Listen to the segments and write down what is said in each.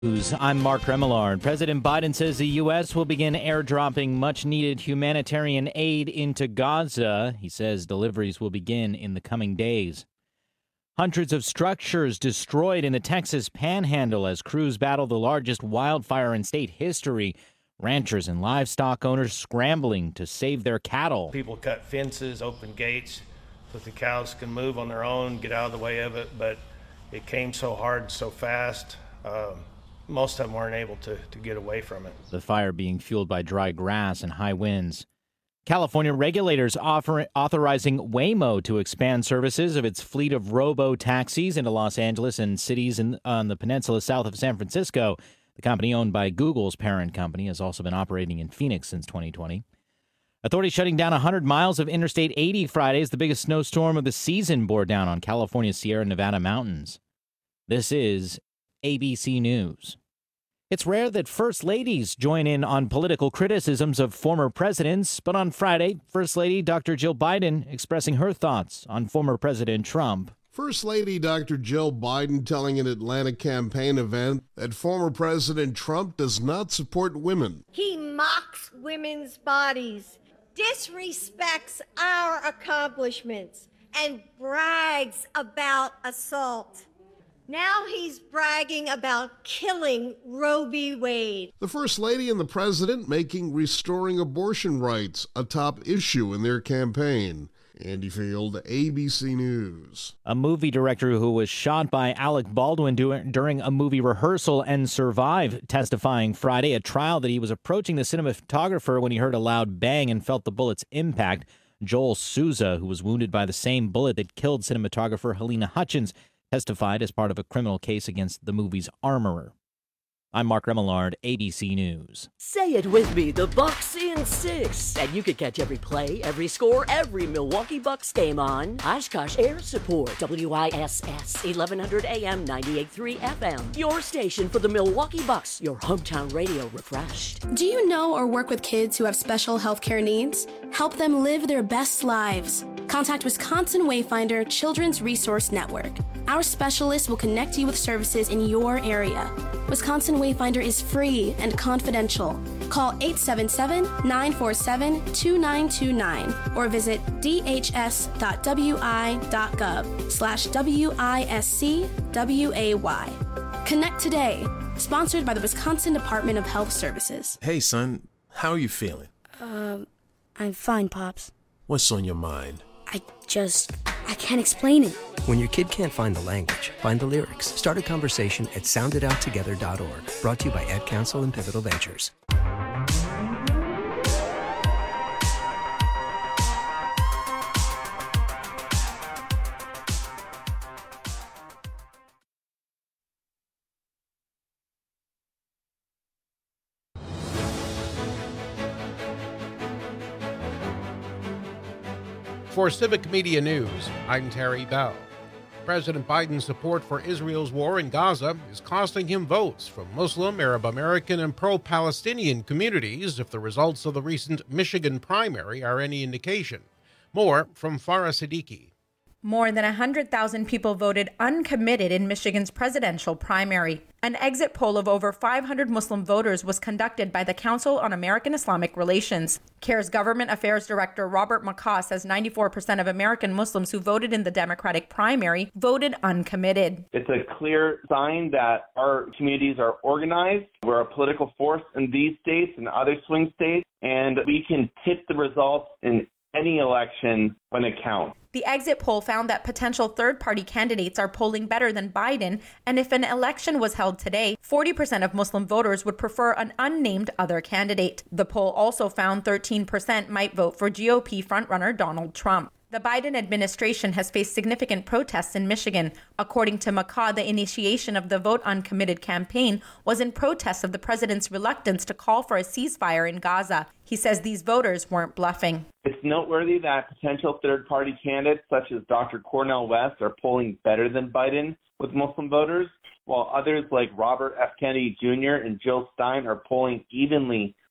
I'm Mark Remillard. President Biden says the U.S. will begin airdropping much-needed humanitarian aid into Gaza. He says deliveries will begin in the coming days. Hundreds of structures destroyed in the Texas Panhandle as crews battle the largest wildfire in state history. Ranchers and livestock owners scrambling to save their cattle. People cut fences, open gates so that the cows can move on their own, get out of the way of it, but it came so hard, so fast. Most of them weren't able to get away from it. The fire being fueled by dry grass and high winds. California regulators authorizing Waymo to expand services of its fleet of robo-taxis into Los Angeles and cities on the peninsula south of San Francisco. The company, owned by Google's parent company, has also been operating in Phoenix since 2020. Authorities shutting down 100 miles of Interstate 80 Friday as the biggest snowstorm of the season bore down on California's Sierra Nevada mountains. This is ABC News. It's rare that first ladies join in on political criticisms of former presidents, but on Friday, First Lady Dr. Jill Biden expressing her thoughts on former President Trump. First Lady Dr. Jill Biden telling an Atlanta campaign event that former President Trump does not support women. He mocks women's bodies, disrespects our accomplishments, and brags about assault. Now he's bragging about killing Roe v. Wade. The First Lady and the President making restoring abortion rights a top issue in their campaign. Andy Field, ABC News. A movie director who was shot by Alec Baldwin during a movie rehearsal and survived, testifying Friday at trial that he was approaching the cinematographer when he heard a loud bang and felt the bullet's impact. Joel Souza, who was wounded by the same bullet that killed cinematographer Helena Hutchins, testified as part of a criminal case against the movie's armorer. I'm Mark Remillard, ABC News. Say it with me, the Bucks in 6. And you can catch every play, every score, every Milwaukee Bucks game on Oshkosh Air Support, WISS, 1100 AM, 98.3 FM. Your station for the Milwaukee Bucks, your hometown radio refreshed. Do you know or work with kids who have special healthcare needs? Help them live their best lives. Contact Wisconsin Wayfinder Children's Resource Network. Our specialists will connect you with services in your area. Wisconsin Wayfinder is free and confidential. Call 877-947-2929 or visit dhs.wi.gov/WISCWAY. Connect today. Sponsored by the Wisconsin Department of Health Services. Hey, son. How are you feeling? I'm fine, Pops. What's on your mind? I can't explain it. When your kid can't find the language, find the lyrics. Start a conversation at soundedouttogether.org. Brought to you by Ad Council and Pivotal Ventures. For Civic Media News, I'm Terry Bell. President Biden's support for Israel's war in Gaza is costing him votes from Muslim, Arab American, and pro-Palestinian communities if the results of the recent Michigan primary are any indication. More from Farah Siddiqui. More than 100,000 people voted uncommitted in Michigan's presidential primary. An exit poll of over 500 Muslim voters was conducted by the Council on American Islamic Relations. CAIR's Government Affairs Director Robert McCaw says 94% of American Muslims who voted in the Democratic primary voted uncommitted. It's a clear sign that our communities are organized. We're a political force in these states and other swing states, and we can tip the results in any election when it counts. The exit poll found that potential third-party candidates are polling better than Biden, and if an election was held today, 40% of Muslim voters would prefer an unnamed other candidate. The poll also found 13% might vote for GOP frontrunner Donald Trump. The Biden administration has faced significant protests in Michigan. According to McCaw, the initiation of the Vote Uncommitted campaign was in protest of the president's reluctance to call for a ceasefire in Gaza. He says these voters weren't bluffing. It's noteworthy that potential third-party candidates such as Dr. Cornel West are polling better than Biden with Muslim voters, while others like Robert F. Kennedy Jr. and Jill Stein are polling evenly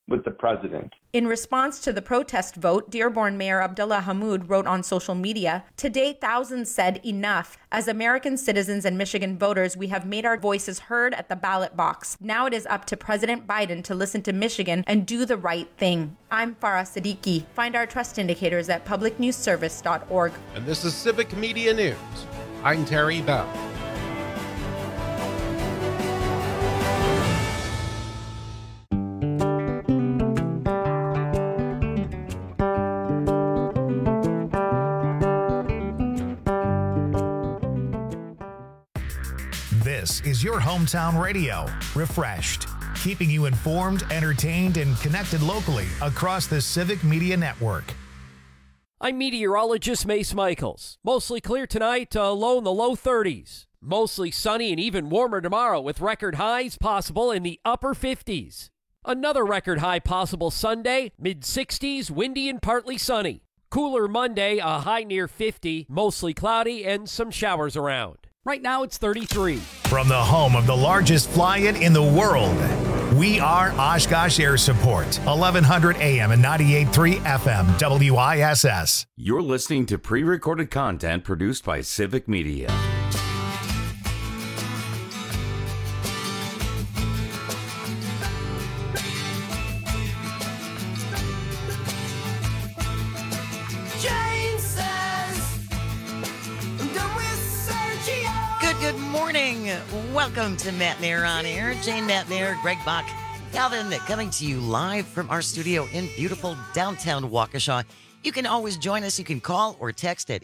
with the president. In response to the protest vote, Dearborn Mayor Abdullah Hammoud wrote on social media, "Today, thousands said enough. As American citizens and Michigan voters, we have made our voices heard at the ballot box. Now it is up to President Biden to listen to Michigan and do the right thing." I'm Farah Siddiqui. Find our trust indicators at publicnewsservice.org. And this is Civic Media News. I'm Terry Bell. This is your hometown radio, Refreshed, keeping you informed, entertained, and connected locally across the Civic Media Network. I'm meteorologist Mace Michaels. Mostly clear tonight, low in the low 30s. Mostly sunny and even warmer tomorrow with record highs possible in the upper 50s. Another record high possible Sunday, mid-60s, windy and partly sunny. Cooler Monday, a high near 50, mostly cloudy and some showers around. Right now it's 33. From the home of the largest fly-in in the world, we are Oshkosh Air Support, 1100 AM and 98.3 FM, WISS. You're listening to pre-recorded content produced by Civic Media. Good morning. Welcome to Matt Mayer on Air. Jane Matt Mayer, Greg Bach, Calvin, coming to you live from our studio in beautiful downtown Waukesha. You can always join us. You can call or text at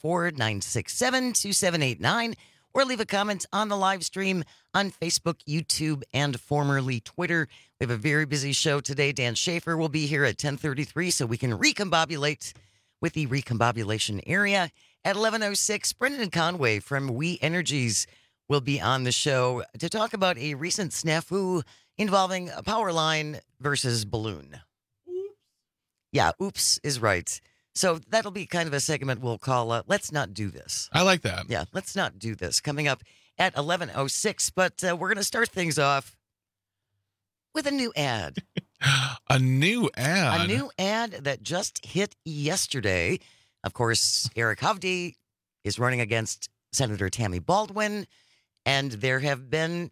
844-967-2789 or leave a comment on the live stream on Facebook, YouTube, and formerly Twitter. We have a very busy show today. Dan Schaefer will be here at 10:33 so we can recombobulate with the recombobulation area. At 11:06, Brendan Conway from We Energies will be on the show to talk about a recent snafu involving a power line versus balloon. Yeah, oops is right. So that'll be kind of a segment we'll call Let's Not Do This. I like that. Yeah, Let's Not Do This. Coming up at 11:06, but we're going to start things off with a new ad. A new ad? A new ad that just hit yesterday. Of course, Eric Hovde is running against Senator Tammy Baldwin, and there have been,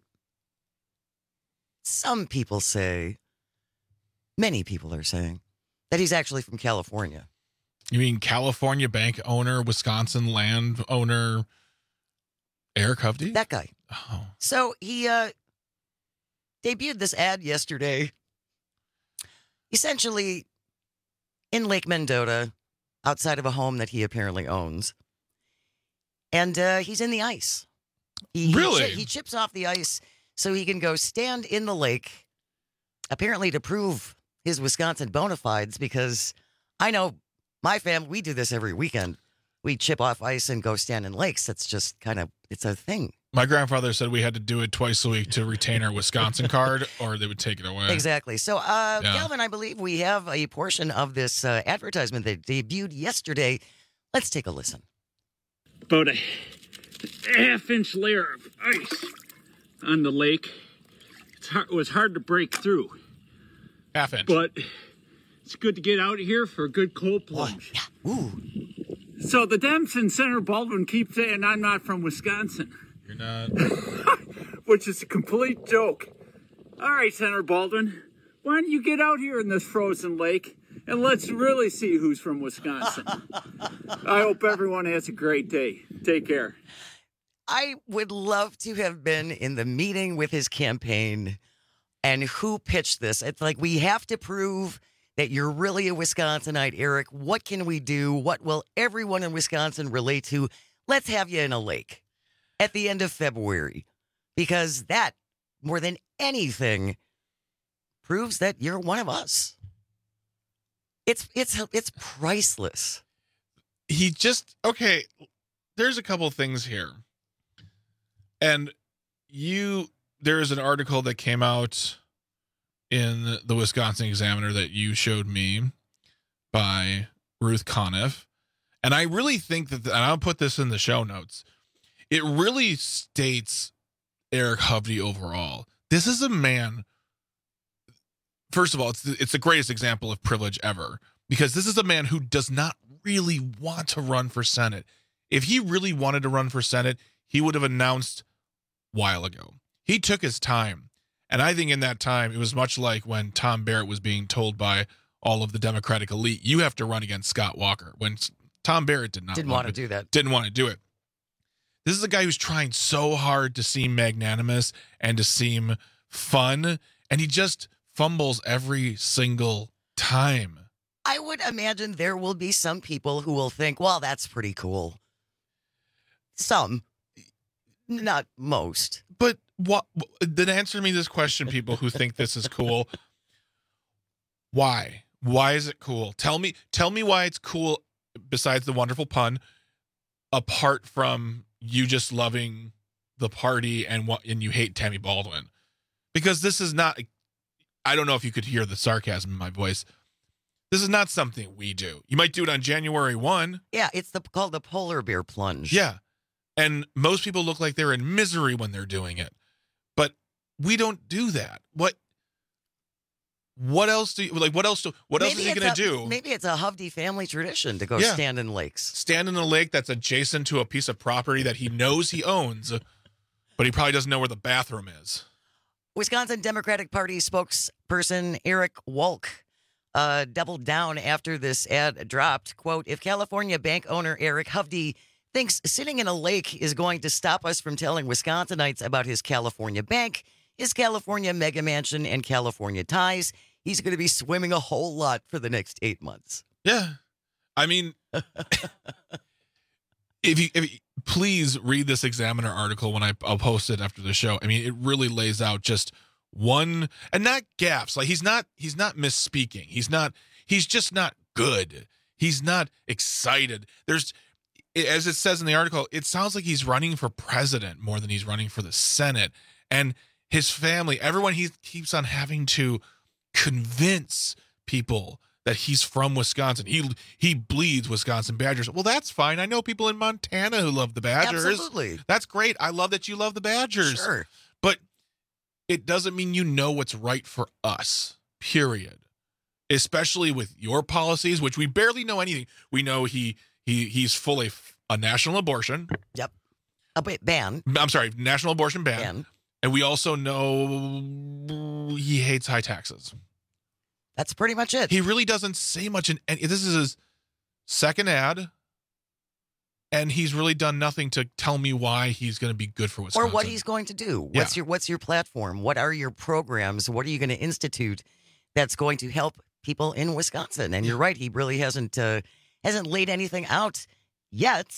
some people say, many people are saying, that he's actually from California. You mean California bank owner, Wisconsin land owner, Eric Hovde? That guy. Oh. So he debuted this ad yesterday, essentially in Lake Mendota, outside of a home that he apparently owns. And he's in the ice. Really? He chips off the ice so he can go stand in the lake, apparently to prove his Wisconsin bona fides, because I know my family, we do this every weekend. We chip off ice and go stand in lakes. That's just kind of, it's a thing. My grandfather said we had to do it twice a week to retain our Wisconsin card, or they would take it away. Exactly. So, Calvin, I believe we have a portion of this advertisement that debuted yesterday. Let's take a listen. About a half-inch layer of ice on the lake. It was hard to break through. Half inch. But it's good to get out here for a good cold plunge. Yeah. Ooh. So the Dems and Senator Baldwin keep saying I'm not from Wisconsin. You're not. Which is a complete joke. All right, Senator Baldwin, why don't you get out here in this frozen lake and let's really see who's from Wisconsin. I hope everyone has a great day. Take care. I would love to have been in the meeting with his campaign and who pitched this. It's like, we have to prove that you're really a Wisconsinite, Eric. What can we do? What will everyone in Wisconsin relate to? Let's have you in a lake at the end of February, because that, more than anything, proves that you're one of us. It's priceless. He just, okay, there's a couple things here. And there's an article that came out in the Wisconsin Examiner that you showed me by Ruth Conniff. And I really think that, and I'll put this in the show notes, it really states Eric Hovde overall. This is a man, first of all, it's the greatest example of privilege ever, because this is a man who does not really want to run for Senate. If he really wanted to run for Senate, he would have announced a while ago. He took his time. And I think in that time, it was much like when Tom Barrett was being told by all of the Democratic elite, you have to run against Scott Walker, when Tom Barrett didn't want to do that. Didn't want to do it. This is a guy who's trying so hard to seem magnanimous and to seem fun, and he just fumbles every single time. I would imagine there will be some people who will think, well, that's pretty cool. Some, not most. But what? Then answer me this question, people who think this is cool. Why? Why is it cool? Tell me why it's cool, besides the wonderful pun, apart from you just loving the party and you hate Tammy Baldwin. Because this is not, I don't know if you could hear the sarcasm in my voice. This is not something we do. You might do it on January 1. Yeah, it's called the polar bear plunge. Yeah. And most people look like they're in misery when they're doing it. But we don't do that. What else do you, like, what else is he going to do? Maybe it's a Hovde family tradition to go stand in lakes. Stand in a lake that's adjacent to a piece of property that he knows he owns, but he probably doesn't know where the bathroom is. Wisconsin Democratic Party spokesperson Eric Wolk doubled down after this ad dropped. Quote, if California bank owner Eric Hovde thinks sitting in a lake is going to stop us from telling Wisconsinites about his California bank, his California mega mansion, and California ties, he's going to be swimming a whole lot for the next 8 months. Yeah. I mean, if you please read this Examiner article when I'll post it after the show. I mean, it really lays out just one, and not gaffes. Like he's not misspeaking. He's just not good. He's not excited. As it says in the article, it sounds like he's running for president more than he's running for the Senate. And his family, everyone, he keeps on having to convince people that he's from Wisconsin. He bleeds Wisconsin Badgers. Well, that's fine. I know people in Montana who love the Badgers. Absolutely. That's great. I love that you love the Badgers. Sure. But it doesn't mean you know what's right for us, period. Especially with your policies, which we barely know anything. We know he's fully a national abortion. Yep. Ban. I'm sorry, national abortion ban. And we also know he hates high taxes. That's pretty much it. He really doesn't say much. This is his second ad, and he's really done nothing to tell me why he's going to be good for Wisconsin. Or what he's going to do. What's your platform? What are your programs? What are you going to institute that's going to help people in Wisconsin? And you're right, he really hasn't laid anything out yet.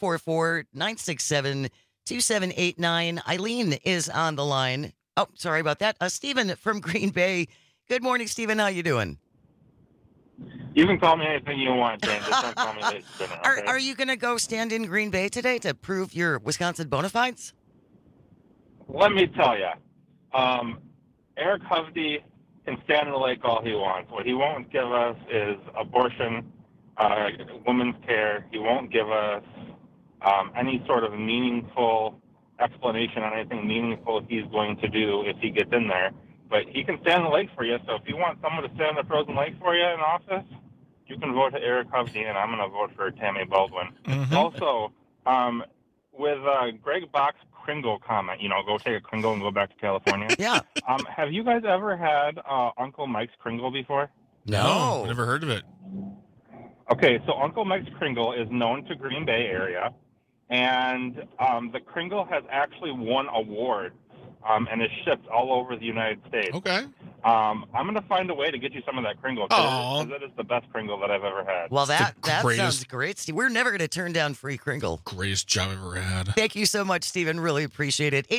844-967-2789. Eileen is on the line. Oh, sorry about that. Stephen from Green Bay. Good morning, Stephen. How you doing? You can call me anything you want, Dan. Just don't call me late dinner, okay? Are you going to go stand in Green Bay today to prove your Wisconsin bona fides? Let me tell you, Eric Hovde can stand in the lake all he wants. What he won't give us is abortion, women's care. He won't give us any sort of meaningful explanation on anything meaningful he's going to do if he gets in there. But he can stand in the lake for you, so if you want someone to stand in the frozen lake for you in office, you can vote for Eric Hovde, and I'm going to vote for Tammy Baldwin. Mm-hmm. Also, with Greg Bach's Kringle comment, go take a Kringle and go back to California. Yeah. Have you guys ever had Uncle Mike's Kringle before? No. Never heard of it. Okay, so Uncle Mike's Kringle is known to Green Bay area, and the Kringle has actually won awards. And is shipped all over the United States. Okay. I'm going to find a way to get you some of that Kringle. Because that is the best Kringle that I've ever had. Well, that sounds great, Steve. We're never going to turn down free Kringle. Greatest job I've ever had. Thank you so much, Stephen. Really appreciate it.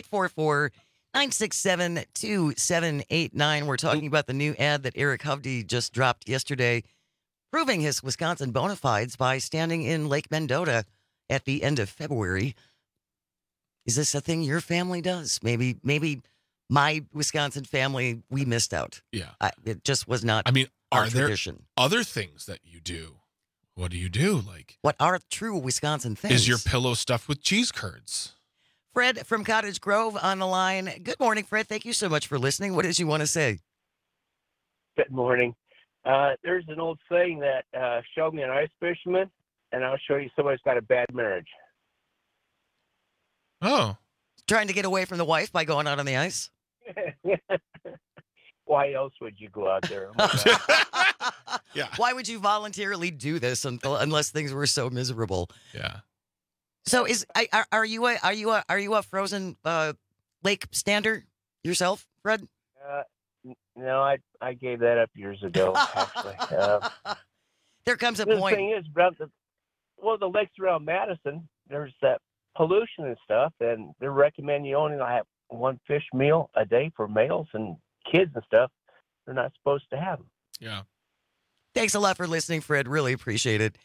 844-967-2789. We're talking about the new ad that Eric Hovde just dropped yesterday, proving his Wisconsin bona fides by standing in Lake Mendota at the end of February. Is this a thing your family does? Maybe my Wisconsin family, we missed out. Yeah. It just was not are tradition. There other things that you do? What do you do? What are true Wisconsin things? Is your pillow stuffed with cheese curds? Fred from Cottage Grove on the line. Good morning, Fred. Thank you so much for listening. What did you want to say? Good morning. There's an old saying that show me an ice fisherman, and I'll show you somebody's got a bad marriage. Oh. Trying to get away from the wife by going out on the ice? Why else would you go out there? Yeah. Why would you voluntarily do this unless things were so miserable? Yeah. So are you a frozen lake stander yourself, Fred? No, I gave that up years ago. Actually, there comes a the point. Thing is, the lakes around Madison, there's that pollution and stuff, and they recommend you only have one fish meal a day for males and kids and stuff. They're not supposed to have them. Yeah. Thanks a lot for listening, Fred. Really appreciate it.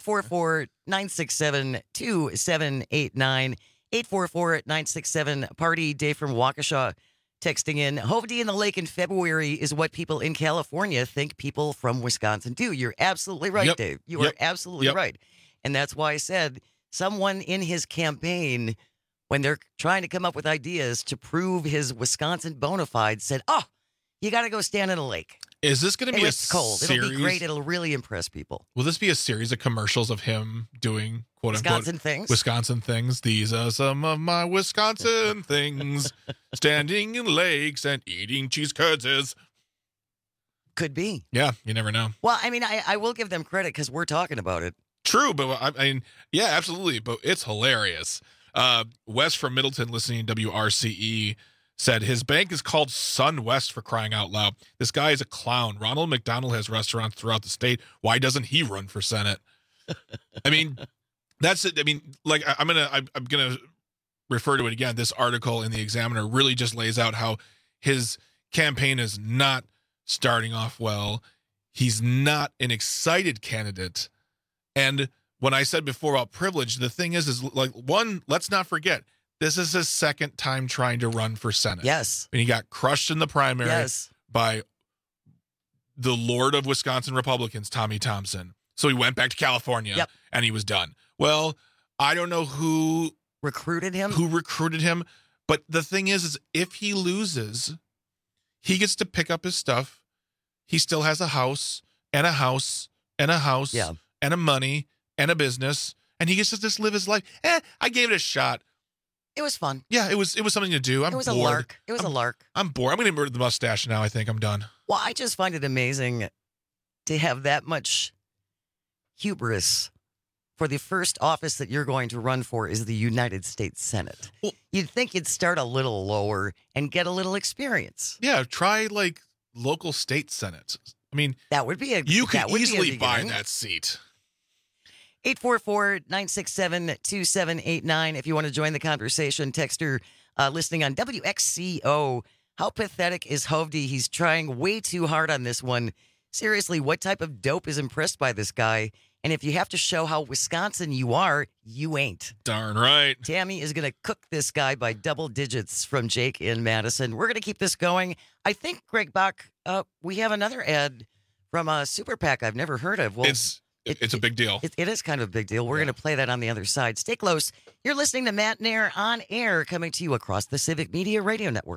844-967-2789. 844-967-PARTY. Dave from Waukesha texting in. Hovde in the lake in February is what people in California think people from Wisconsin do. You're absolutely right, Yep. Dave. You are absolutely right. And that's why I said someone in his campaign, when they're trying to come up with ideas to prove his Wisconsin bona fide, said, oh, you got to go stand in a lake. Is this going to be It's cold. series? It'll be great. It'll really impress people. Will this be a series of commercials of him doing quote-unquote Wisconsin things? These are some of my Wisconsin things. Standing in lakes and eating cheese curds. Could be. Yeah, you never know. Well, I mean, I will give them credit because we're talking about it. True, but I mean, yeah, absolutely. But it's hilarious. Wes from Middleton, listening to WRCE, said his bank is called SunWest, for crying out loud. This guy is a clown. Ronald McDonald has restaurants throughout the state. Why doesn't he run for Senate? I mean, that's it. I mean, like I'm gonna refer to it again. This article in the Examiner really just lays out how his campaign is not starting off well. He's not an excited candidate. And when I said before about privilege, the thing is like, one, let's not forget, this is his second time trying to run for Senate. Yes. And he got crushed in the primary by the Lord of Wisconsin Republicans, Tommy Thompson. So he went back to California and he was done. Well, I don't know who recruited him, but the thing is if he loses, he gets to pick up his stuff. He still has a house and a house and a house and a money and a business, and he gets to just live his life. I gave it a shot. It was fun. Yeah, it was something to do. It was bored. A lark. It was a lark. I'm bored. I'm going to get rid of the mustache now. I think I'm done. Well, I just find it amazing to have that much hubris for the first office that you're going to run for is the United States Senate. Well, you'd think you'd start a little lower and get a little experience. Yeah, try like local state Senate. I mean, that would be you could easily buy that seat. 844-967-2789. If you want to join the conversation, texter listening on WXCO. How pathetic is Hovde? He's trying way too hard on this one. Seriously, what type of dope is impressed by this guy? And if you have to show how Wisconsin you are, you ain't. Darn right. Tammy is going to cook this guy by double digits from Jake in Madison. We're going to keep this going. I think, Greg Bach, we have another ad from a super PAC I've never heard of. Well, it's a big deal. It is kind of a big deal. We're going to play that on the other side. Stay close. You're listening to Matt Nair on air, coming to you across the Civic Media Radio Network.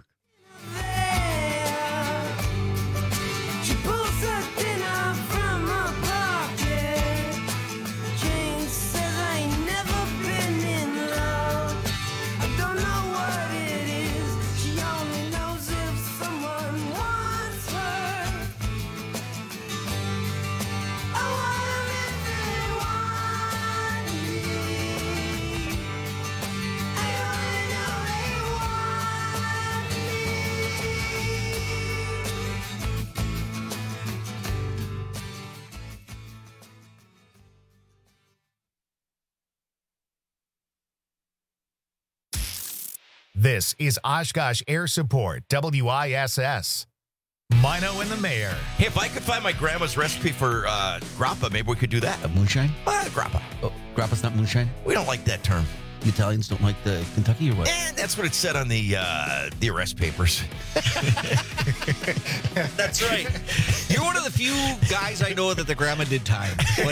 This is Oshkosh Air Support, WISS. Mino and the Mayor. Hey, if I could find my grandma's recipe for grappa, maybe we could do that. Moonshine? Grappa. Oh, grappa's not moonshine? We don't like that term. The Italians don't like the Kentucky or what? That's what it said on the arrest papers. That's right. You're one of the few guys I know that the grandma did time.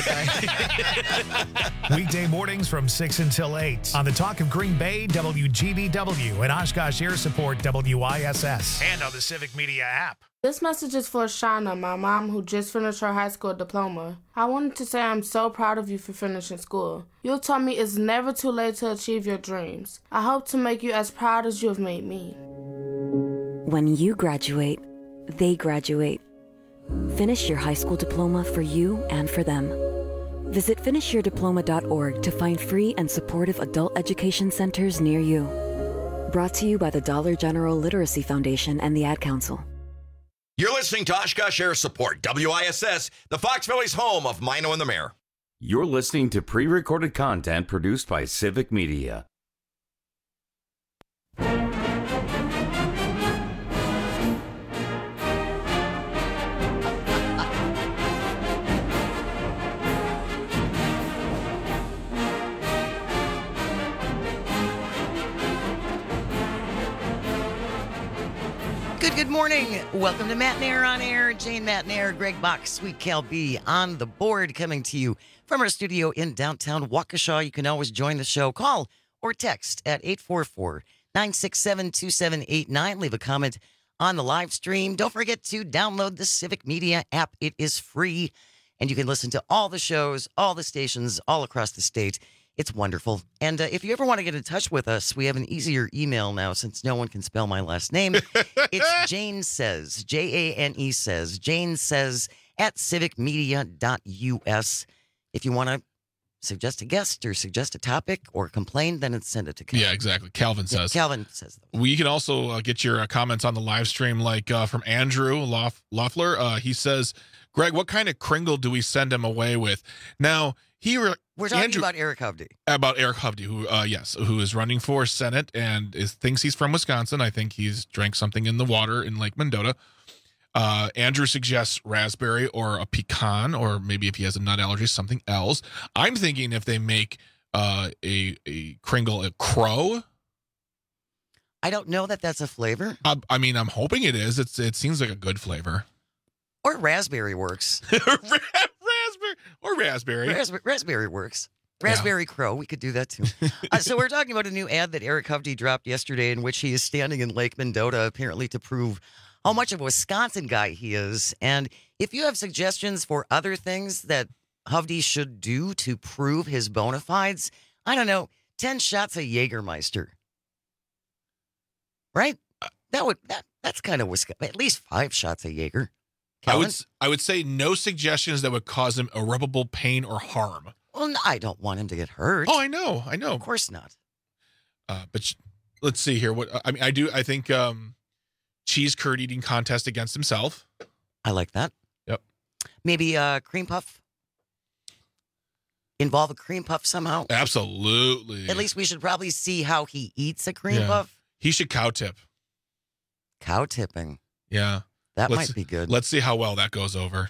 Weekday mornings from 6 until 8 on the Talk of Green Bay, WGBW, and Oshkosh Air Support, WISS. And on the Civic Media app. This message is for Shauna, my mom, who just finished her high school diploma. I wanted to say I'm so proud of you for finishing school. You taught me it's never too late to achieve your dreams. I hope to make you as proud as you have made me. When you graduate, they graduate. Finish your high school diploma for you and for them. Visit finishyourdiploma.org to find free and supportive adult education centers near you. Brought to you by the Dollar General Literacy Foundation and the Ad Council. You're listening to Oshkosh Air Support, WISS, the Fox Valley's home of Mino and the Mayor. You're listening to pre-recorded content produced by Civic Media. Good morning. Welcome to Matt Nair on Air. Jane Matt Nair, Greg Bach, Sweet Cal B on the board, coming to you from our studio in downtown Waukesha. You can always join the show. Call or text at 844-967-2789. Leave a comment on the live stream. Don't forget to download the Civic Media app. It is free, and you can listen to all the shows, all the stations, all across the state. It's wonderful. And if you ever want to get in touch with us, we have an easier email now since no one can spell my last name. It's Jane Says, Jane Says, Jane Says at civicmedia.us. If you want to suggest a guest or suggest a topic or complain, then send it to Calvin. Yeah, exactly. Calvin says. Calvin says. We can also get your comments on the live stream, like from Andrew Loeffler. He says, Greg, what kind of Kringle do we send him away with? Now, we're talking about Eric Hovde. About Eric Hovde, who is running for Senate and thinks he's from Wisconsin. I think he's drank something in the water in Lake Mendota. Andrew suggests raspberry or a pecan, or maybe if he has a nut allergy, something else. I'm thinking if they make a Kringle a crow. I don't know that that's a flavor. I mean, I'm hoping it is. It seems like a good flavor. Or raspberry works. Raspberry. Raspberry works. Raspberry Crow. We could do that too. So we're talking about a new ad that Eric Hovde dropped yesterday in which he is standing in Lake Mendota apparently to prove how much of a Wisconsin guy he is. And if you have suggestions for other things that Hovde should do to prove his bona fides, I don't know, 10 shots of Jägermeister. Right? That's kind of Wisconsin. At least 5 shots of Jaeger. I would say no suggestions that would cause him irreparable pain or harm. Well, I don't want him to get hurt. Oh, I know. Of course not. But let's see here. I think cheese curd eating contest against himself. I like that. Yep. Maybe cream puff. Involve a cream puff somehow. Absolutely. At least we should probably see how he eats a cream puff. He should cow tip. Cow tipping. Yeah. That might be good. Let's see how well that goes over.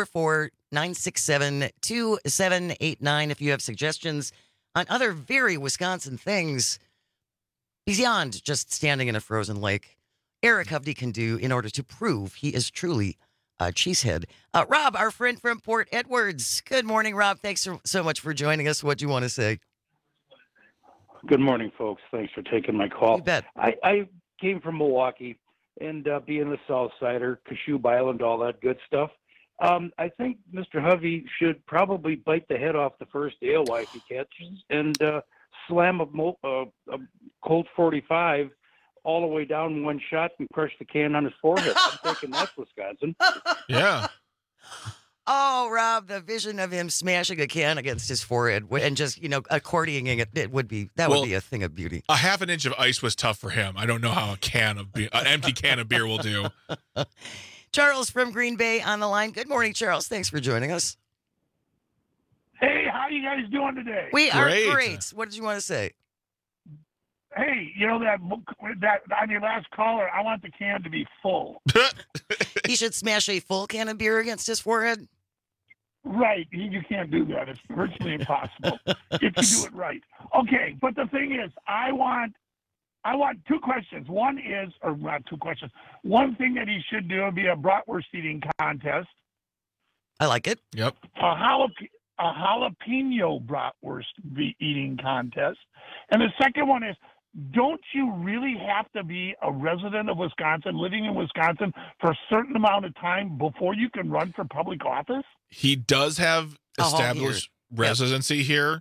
844-967-2789 if you have suggestions on other very Wisconsin things beyond just standing in a frozen lake. Eric Hovde can do in order to prove he is truly a cheesehead. Rob, our friend from Port Edwards. Good morning, Rob. Thanks so much for joining us. What do you want to say? Good morning, folks. Thanks for taking my call. You bet. I came from Milwaukee. And being a South Sider, Kashub Island, all that good stuff. I think Mr. Hovde should probably bite the head off the first alewife he catches and slam a Colt 45 all the way down one shot and crush the can on his forehead. I'm thinking that's Wisconsin. Yeah. Oh, Rob, the vision of him smashing a can against his forehead and just, accordioning it would be a thing of beauty. A half an inch of ice was tough for him. I don't know how an empty can of beer will do. Charles from Green Bay on the line. Good morning, Charles. Thanks for joining us. Hey, how you guys doing today? We are great. What did you want to say? Hey, that on your last caller, I want the can to be full. He should smash a full can of beer against his forehead? Right. You can't do that. It's virtually impossible if you do it right. Okay, but the thing is, I want 2 questions. One is, or not 2 questions. One thing that he should do would be a bratwurst eating contest. I like it. Yep. A jalapeno bratwurst eating contest. And the second one is, don't you really have to be a resident of Wisconsin, living in Wisconsin for a certain amount of time before you can run for public office? He does have established residency here.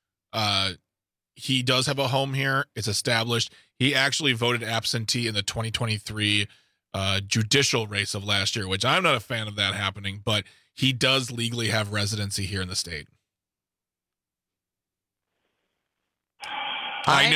He does have a home here. It's established. He actually voted absentee in the 2023 judicial race of last year, which I'm not a fan of that happening, but he does legally have residency here in the state. I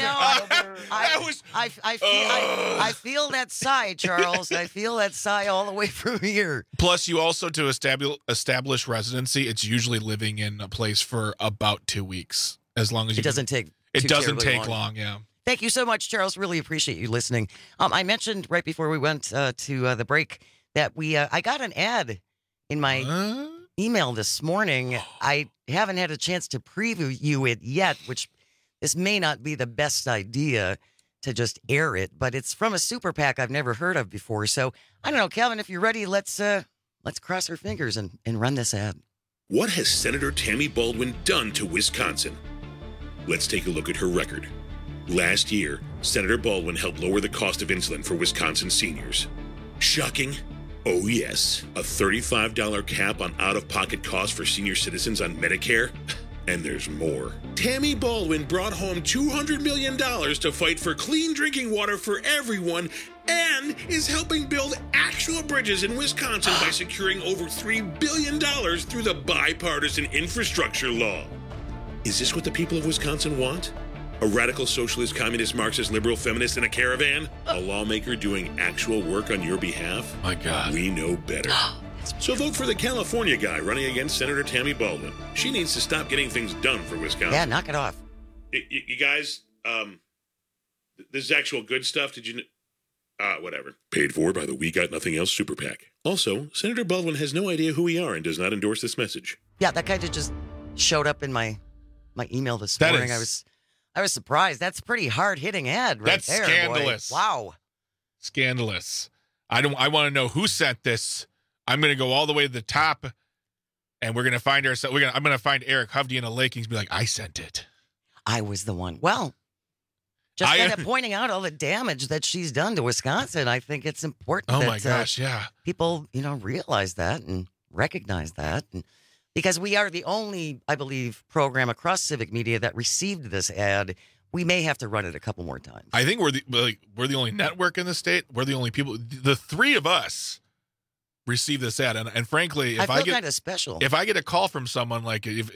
feel that sigh, Charles. I feel that sigh all the way from here. Plus, you also, to establish residency, it's usually living in a place for about 2 weeks, as long as you. It doesn't take long. Yeah. Thank you so much, Charles. Really appreciate you listening. I mentioned right before we went to the break that I got an ad in my email this morning. I haven't had a chance to preview it yet, which. This may not be the best idea to just air it, but it's from a super PAC I've never heard of before. So I don't know, Calvin, if you're ready, let's cross our fingers and run this ad. What has Senator Tammy Baldwin done to Wisconsin? Let's take a look at her record. Last year, Senator Baldwin helped lower the cost of insulin for Wisconsin seniors. Shocking? Oh yes, a $35 cap on out-of-pocket costs for senior citizens on Medicare. And there's more. Tammy Baldwin brought home $200 million to fight for clean drinking water for everyone and is helping build actual bridges in Wisconsin by securing over $3 billion through the bipartisan infrastructure law. Is this what the people of Wisconsin want? A radical socialist, communist, Marxist, liberal, feminist in a caravan? A lawmaker doing actual work on your behalf? My God. We know better. So vote for the California guy running against Senator Tammy Baldwin. She needs to stop getting things done for Wisconsin. Yeah, knock it off. You guys, this is actual good stuff. Did you... whatever. Paid for by the We Got Nothing Else Super PAC. Also, Senator Baldwin has no idea who we are and does not endorse this message. Yeah, that kind of just showed up in my email this morning. I was surprised. That's a pretty hard-hitting ad right there. That's scandalous. Boy. Wow. Scandalous. I want to know who sent this. I'm going to go all the way to the top, and we're going to find ourselves. I'm going to find Eric Hovde in a lake, and he's be like, "I sent it. I was the one." Well, just kind of pointing out all the damage that she's done to Wisconsin. I think it's important. Oh my gosh, yeah. People, realize that and recognize that, and because we are the only, I believe, program across civic media that received this ad. We may have to run it a couple more times. I think we're the only network in the state. We're the only people. The three of us receive this ad, and frankly, if I get kind of special, if I get a call from someone who gave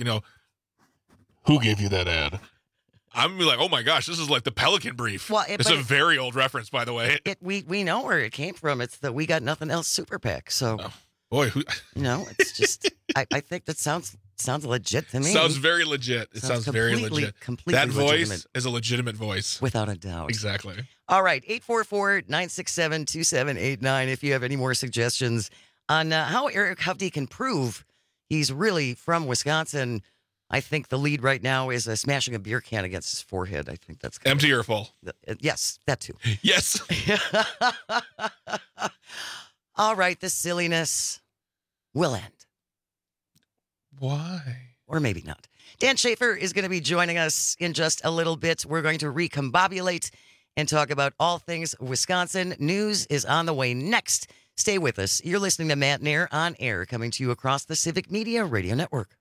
you that ad, I'm gonna be like, oh my gosh, this is like the Pelican Brief. Well, it's a very old reference, by the way. We know where it came from. It's the We Got Nothing Else Super PAC. So, boy, it's just I think that sounds legit to me. Sounds very legit. It sounds very legit. Completely that voice legitimate. Is a legitimate voice, without a doubt. Exactly. All right, 844-967-2789 if you have any more suggestions on how Eric Hovde can prove he's really from Wisconsin. I think the lead right now is smashing a beer can against his forehead. I think that's empty or full. Yes, that too. Yes. All right, the silliness will end. Why? Or maybe not. Dan Schaefer is going to be joining us in just a little bit. We're going to recombobulate and talk about all things Wisconsin. News is on the way next. Stay with us. You're listening to Matt Nair on Air, coming to you across the Civic Media Radio Network.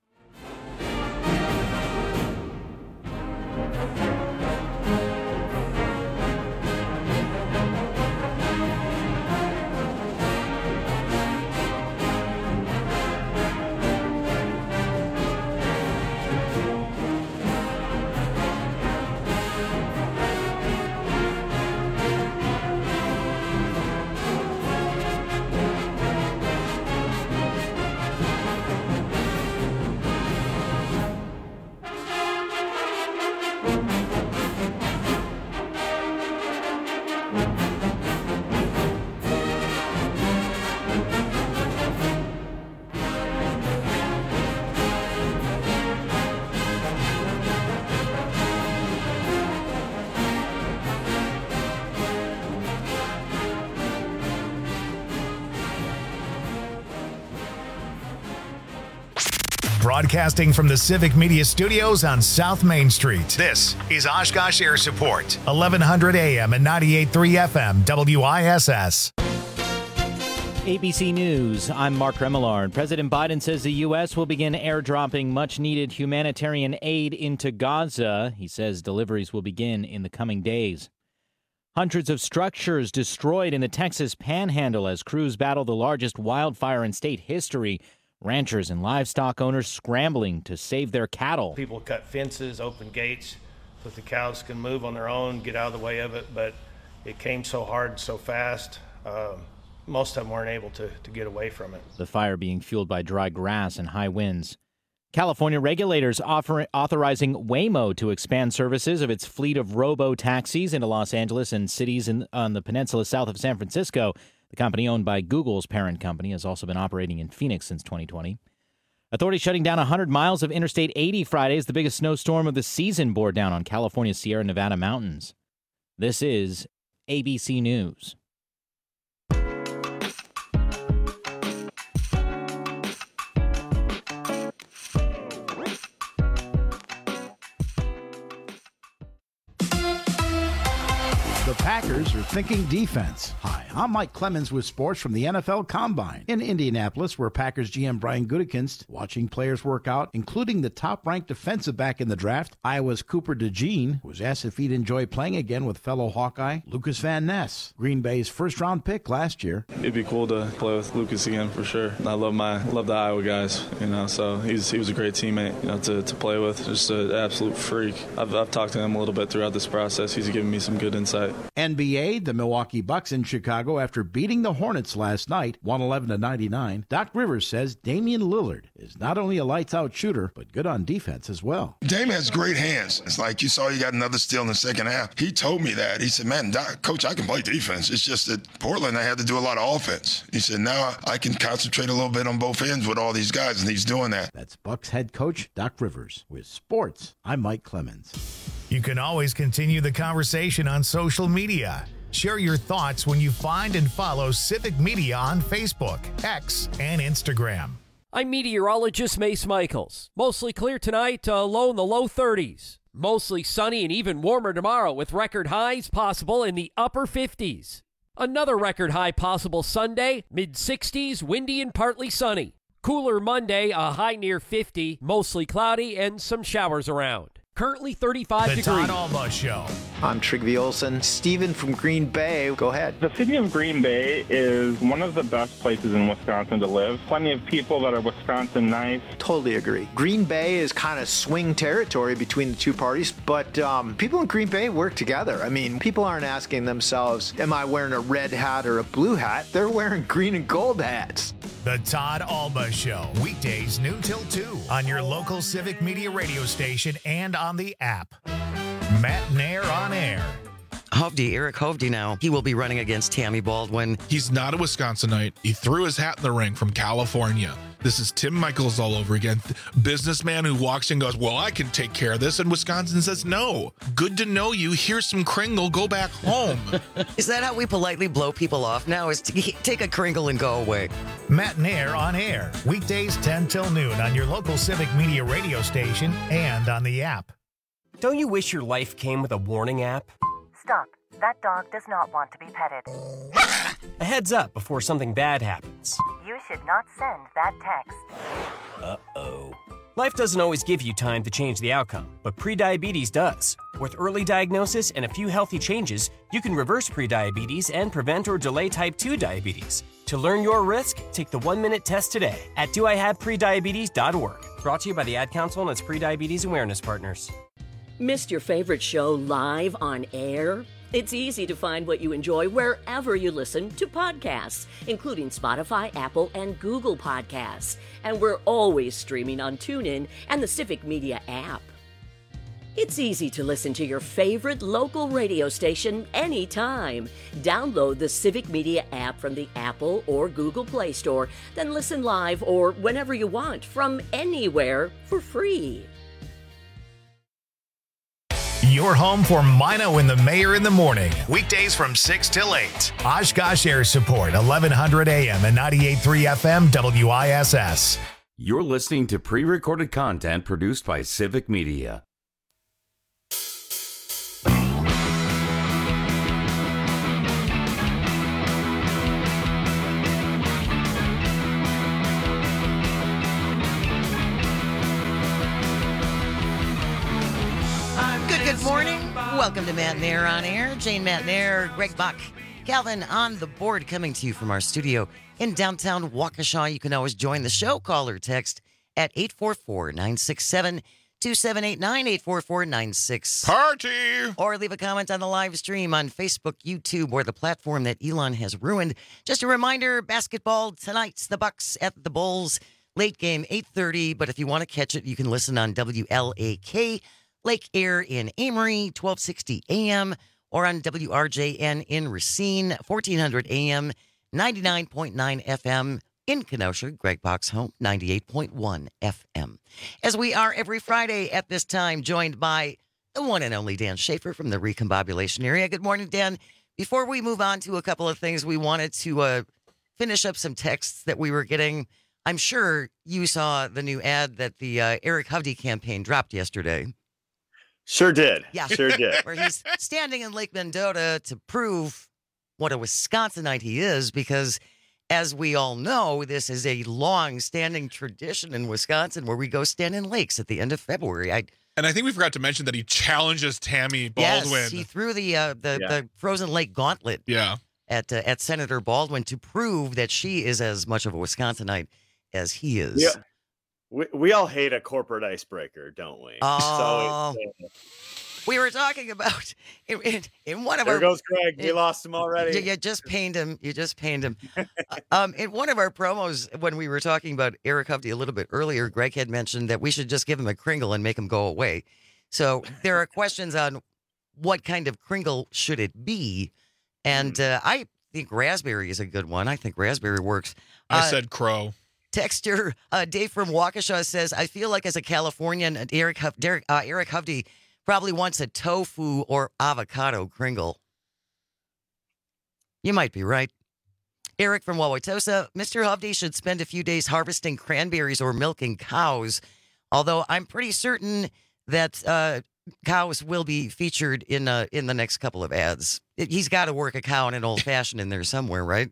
Broadcasting from the Civic Media Studios on South Main Street. This is Oshkosh Air Support, 1100 AM and 98.3 FM, WISS. ABC News, I'm Mark Remillard. President Biden says the U.S. will begin airdropping much-needed humanitarian aid into Gaza. He says deliveries will begin in the coming days. Hundreds of structures destroyed in the Texas Panhandle as crews battle the largest wildfire in state history. Ranchers and livestock owners scrambling to save their cattle. People cut fences, open gates, so that the cows can move on their own, get out of the way of it, but it came so hard, so fast, most of them weren't able to get away from it. The fire being fueled by dry grass and high winds. California regulators authorizing Waymo to expand services of its fleet of robo-taxis into Los Angeles and cities on the peninsula south of San Francisco. The company, owned by Google's parent company, has also been operating in Phoenix since 2020. Authorities shutting down 100 miles of Interstate 80 Friday as the biggest snowstorm of the season bore down on California's Sierra Nevada mountains. This is ABC News. The Packers are thinking defense. Hi, I'm Mike Clemens with sports from the NFL Combine in Indianapolis, where Packers GM Brian Gutekunst watching players work out, including the top-ranked defensive back in the draft, Iowa's Cooper DeJean, who was asked if he'd enjoy playing again with fellow Hawkeye Lucas Van Ness, Green Bay's first-round pick last year. It'd be cool to play with Lucas again for sure. I love the Iowa guys, so he was a great teammate, to play with. Just an absolute freak. I've talked to him a little bit throughout this process. He's given me some good insight. NBA, the Milwaukee Bucks in Chicago after beating the Hornets last night, 111-99. Doc Rivers says Damian Lillard is not only a lights-out shooter, but good on defense as well. Dame has great hands. It's like you saw he got another steal in the second half. He told me that. He said, man, Doc, Coach, I can play defense. It's just that Portland, I had to do a lot of offense. He said, now I can concentrate a little bit on both ends with all these guys, and he's doing that. That's Bucks head coach Doc Rivers. With sports, I'm Mike Clemens. You can always continue the conversation on social media. Share your thoughts when you find and follow Civic Media on Facebook, X, and Instagram. I'm meteorologist Mace Michaels. Mostly clear tonight, low in the low 30s. Mostly sunny and even warmer tomorrow with record highs possible in the upper 50s. Another record high possible Sunday, mid-60s, windy and partly sunny. Cooler Monday, a high near 50, mostly cloudy and some showers around. Currently 35 degrees. The Todd Alba Show. I'm Trigby Olson. Steven from Green Bay. Go ahead. The city of Green Bay is one of the best places in Wisconsin to live. Plenty of people that are Wisconsin nice. Totally agree. Green Bay is kind of swing territory between the two parties, but people in Green Bay work together. I mean, people aren't asking themselves, am I wearing a red hat or a blue hat? They're wearing green and gold hats. The Todd Alba Show. Weekdays noon till 2 on your local Civic Media radio station and on the app. Matt Nair on air. Eric Hovde now. He will be running against Tammy Baldwin. He's not a Wisconsinite. He threw his hat in the ring from California. This is Tim Michaels all over again. Businessman who walks in and goes, well, I can take care of this. And Wisconsin says, no. Good to know you. Here's some Kringle. Go back home. Is that how we politely blow people off now? Is to take a Kringle and go away? Matt Nair on air. Weekdays 10 till noon on your local Civic Media radio station and on the app. Don't you wish your life came with a warning app? Stop. That dog does not want to be petted. A heads up before something bad happens. You should not send that text. Uh-oh. Life doesn't always give you time to change the outcome, but prediabetes does. With early diagnosis and a few healthy changes, you can reverse prediabetes and prevent or delay type 2 diabetes. To learn your risk, take the 1-minute test today at doihaveprediabetes.org. Brought to you by the Ad Council and its prediabetes awareness partners. Missed your favorite show live on air? It's easy to find what you enjoy wherever you listen to podcasts, including Spotify, Apple, and Google Podcasts. And we're always streaming on TuneIn and the Civic Media app. It's easy to listen to your favorite local radio station anytime. Download the Civic Media app from the Apple or Google Play Store, then listen live or whenever you want from anywhere for free. Your home for Mino and the Mayor in the morning. Weekdays from 6 till 8. Oshkosh Air Support, 1100 AM and 98.3 FM WISS. You're listening to pre-recorded content produced by Civic Media. Good morning. Welcome to Matt and Air on Air. Jane, Matt and Air, Greg Bach, Calvin on the board, coming to you from our studio in downtown Waukesha. You can always join the show. Call or text at 844-967-2789, 844-96. Party! Or leave a comment on the live stream on Facebook, YouTube, or the platform that Elon has ruined. Just a reminder, basketball tonight's the Bucks at the Bulls. Late game, 8:30. But if you want to catch it, you can listen on WLAK, Lake Air in Amory, 1260 AM, or on WRJN in Racine, 1400 AM, 99.9 FM. In Kenosha, Greg Bach's home, 98.1 FM. As we are every Friday at this time, joined by the one and only Dan Schaefer from the Recombobulation area. Good morning, Dan. Before we move on to a couple of things, we wanted to finish up some texts that we were getting. I'm sure you saw the new ad that the Eric Hovde campaign dropped yesterday. Sure did. Yeah. Sure did. Where he's standing in Lake Mendota to prove what a Wisconsinite he is, because as we all know, this is a long-standing tradition in Wisconsin where we go stand in lakes at the end of February. And I think we forgot to mention that he challenges Tammy Baldwin. Yes, he threw the frozen lake gauntlet at Senator Baldwin to prove that she is as much of a Wisconsinite as he is. Yeah. We all hate a corporate icebreaker, don't we? Oh. We were talking about in one of there our... There goes Greg. We lost him already. You just pained him. In one of our promos, when we were talking about Eric Hovde a little bit earlier, Greg had mentioned that we should just give him a Kringle and make him go away. So there are questions on what kind of Kringle should it be. And I think raspberry is a good one. I think raspberry works. I said crow. Texter Dave from Waukesha says, I feel like as a Californian, Eric Hovde probably wants a tofu or avocado Kringle. You might be right. Eric from Wauwatosa, Mr. Hovde should spend a few days harvesting cranberries or milking cows, although I'm pretty certain that cows will be featured in the next couple of ads. He's got to work a cow in an old-fashioned in there somewhere, right?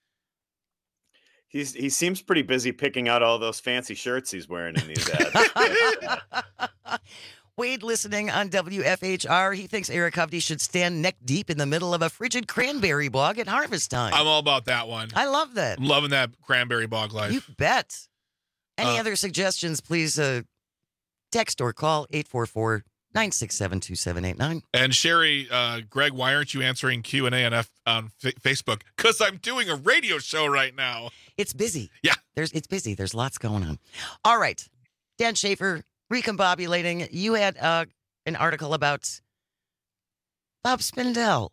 He seems pretty busy picking out all those fancy shirts he's wearing in these ads. Wade listening on WFHR. He thinks Eric Hovde should stand neck deep in the middle of a frigid cranberry bog at harvest time. I'm all about that one. I love that. I'm loving that cranberry bog life. You bet. Any other suggestions, please text or call 844-967-2789. And Sherry, Greg, why aren't you answering Q&A on Facebook? Because I'm doing a radio show right now. It's busy. Yeah. It's busy. There's lots going on. All right. Dan Schaefer, recombobulating. You had an article about Bob Spindell.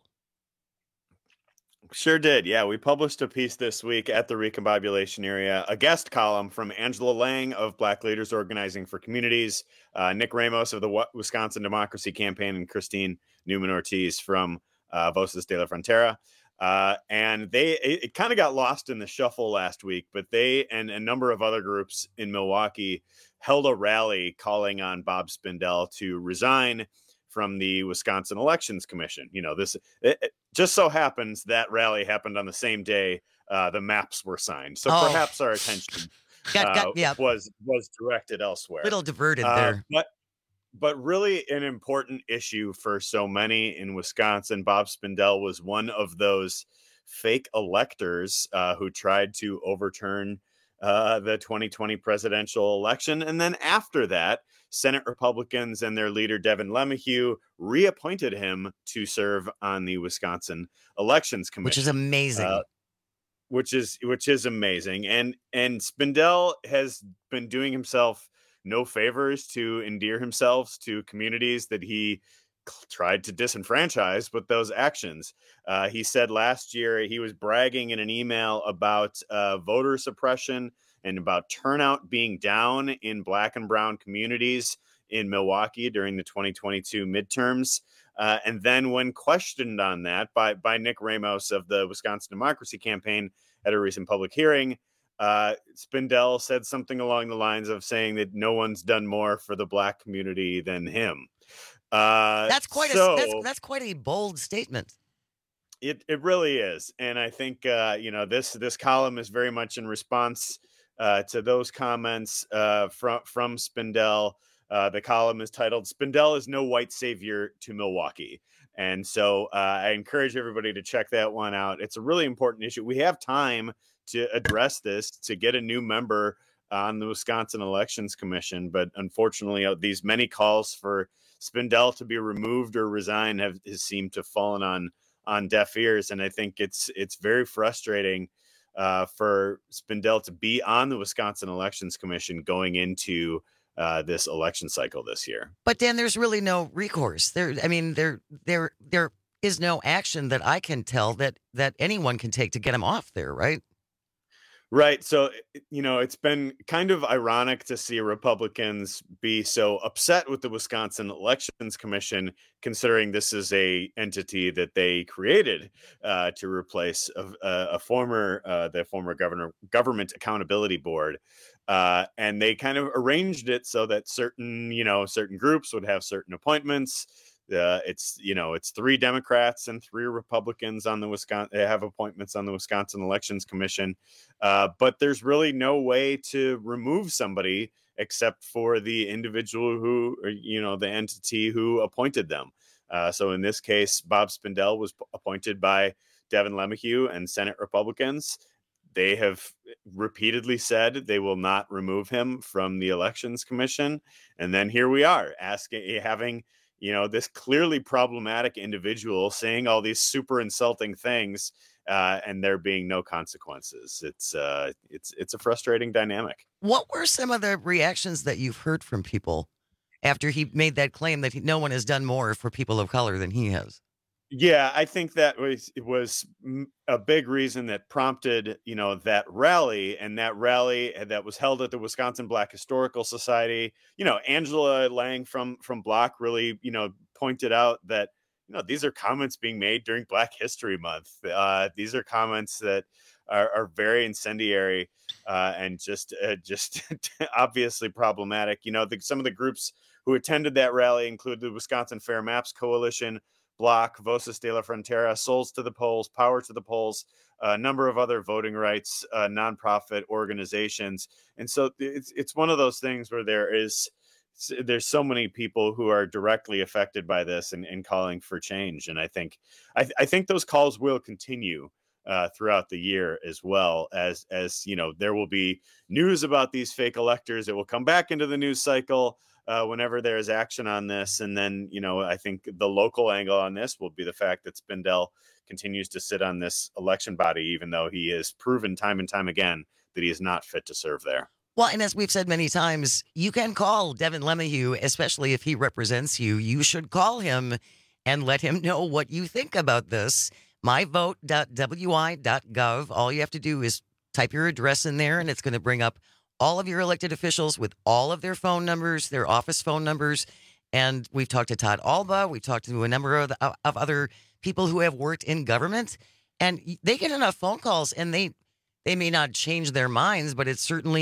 Sure did. Yeah, we published a piece this week at the Recombobulation area, a guest column from Angela Lang of Black Leaders Organizing for Communities, Nick Ramos of the Wisconsin Democracy Campaign, and Christine Newman-Ortiz from Voces de la Frontera. And it kind of got lost in the shuffle last week, but they and a number of other groups in Milwaukee held a rally calling on Bob Spindell to resign from the Wisconsin Elections Commission. You know, it just so happens that rally happened on the same day the maps were signed. So perhaps our attention was directed elsewhere. Little diverted there. But really an important issue for so many in Wisconsin. Bob Spindell was one of those fake electors who tried to overturn the 2020 presidential election. And then after that, Senate Republicans and their leader, Devin LeMahieu, reappointed him to serve on the Wisconsin Elections Commission. Which is amazing. Which is amazing. And Spindell has been doing himself no favors to endear himself to communities that he tried to disenfranchise with those actions. He said last year he was bragging in an email about voter suppression and about turnout being down in Black and brown communities in Milwaukee during the 2022 midterms. And then when questioned on that by Nick Ramos of the Wisconsin Democracy Campaign at a recent public hearing, Spindell said something along the lines of saying that no one's done more for the Black community than him. That's quite that's quite a bold statement. It really is, and I think this column is very much in response to those comments from Spindell. The column is titled "Spindell is no white savior to Milwaukee," and so I encourage everybody to check that one out. It's a really important issue. We have time to address this, to get a new member on the Wisconsin Elections Commission, but unfortunately, these many calls for Spindell to be removed or resign have seemed to have fallen on deaf ears, and I think it's very frustrating for Spindell to be on the Wisconsin Elections Commission going into this election cycle this year. But Dan, there's really no recourse. There is no action that I can tell that anyone can take to get him off there, right? Right. So, it's been kind of ironic to see Republicans be so upset with the Wisconsin Elections Commission, considering this is a entity that they created to replace the former Government Accountability Board. And they kind of arranged it so that certain groups would have certain appointments. It's 3 Democrats and 3 Republicans on the Wisconsin have appointments on the Wisconsin Elections Commission. But there's really no way to remove somebody except for the individual the entity who appointed them. So in this case, Bob Spindell was appointed by Devin LeMahieu and Senate Republicans. They have repeatedly said they will not remove him from the Elections Commission. And then here we are having this clearly problematic individual saying all these super insulting things, and there being no consequences. It's a frustrating dynamic. What were some of the reactions that you've heard from people after he made that claim that no one has done more for people of color than he has? Yeah, I think that was a big reason that prompted, that rally, and that rally that was held at the Wisconsin Black Historical Society. Angela Lang from Block really, pointed out that, these are comments being made during Black History Month. These are comments that are very incendiary and just obviously problematic. Some of the groups who attended that rally include the Wisconsin Fair Maps Coalition, Block, Voces de la Frontera, Souls to the Polls, Power to the Polls, a number of other voting rights nonprofit organizations. And so it's one of those things where there's so many people who are directly affected by this and calling for change. And I think those calls will continue throughout the year, as well as there will be news about these fake electors. It will come back into the news cycle whenever there is action on this. And then, I think the local angle on this will be the fact that Spindell continues to sit on this election body, even though he has proven time and time again that he is not fit to serve there. Well, and as we've said many times, you can call Devin LeMahieu, especially if he represents you. You should call him and let him know what you think about this. myvote.wi.gov. All you have to do is type your address in there, and it's going to bring up all of your elected officials with all of their phone numbers, their office phone numbers. And we've talked to Todd Alba. We've talked to a number of other people who have worked in government. And they get enough phone calls, and they may not change their minds, but it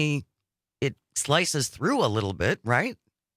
slices through a little bit, right?